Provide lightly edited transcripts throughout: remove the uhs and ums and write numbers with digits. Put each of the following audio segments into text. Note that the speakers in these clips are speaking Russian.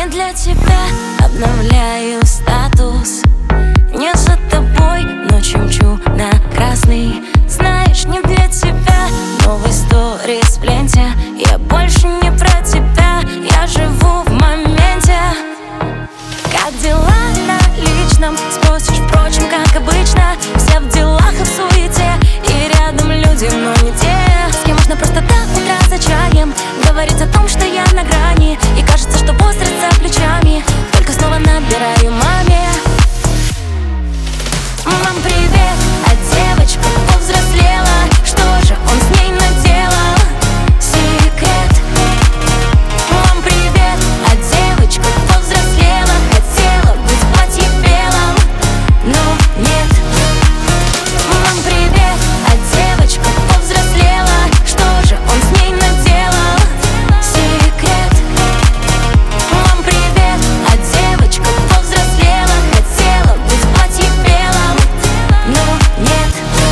Не для тебя обновляю статус, не за тобой ночью мчу на красный. Знаешь, не для тебя новый сторис в ленте. Я больше не про тебя, я живу в моменте. Как дела на личном? Спросишь, впрочем, как обычно. Все в делах и в суете, и рядом люди, но не те, с кем можно просто до утра за чаем говорить о том, что я на грани. И кажется, что возраст за плечами, только снова набираю маме. Мам, привет, а девочка повзрослела. Что же он с ней наделал? Секрет. Мам, привет, а девочка повзрослела. Хотела быть в платье белом, но нет. Мам, привет, а девочка повзрослела. Что же он с ней наделал? Секрет. Мам, привет, а девочка повзрослела. Хотела быть в платье белом, но нет.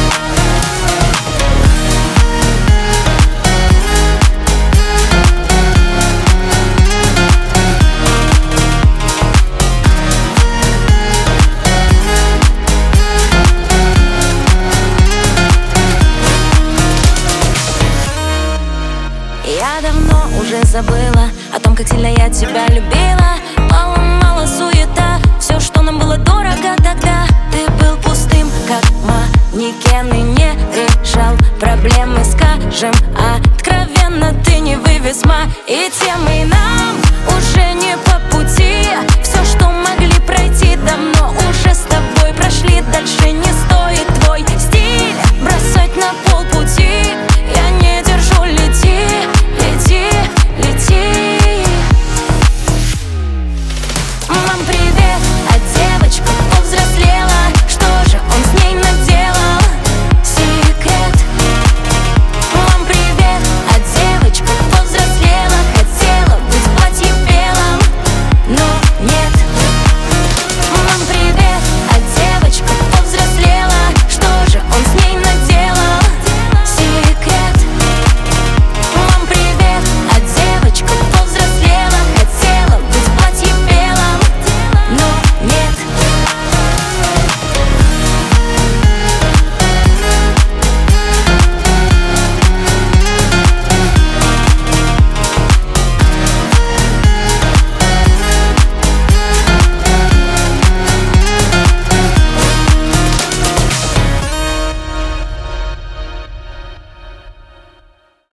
Я давно уже забыла о том, как сильно я тебя любила. Мало суета, все, что нам было дорого тогда. Ты был пустым, как манекен, и не решал проблемы, скажем откровенно. Ты не вывез мои темы, нам уже не по пути. Все, что могли пройти, давно уже с тобой прошли. Дальше не стоит твой стиль бросать на полпути.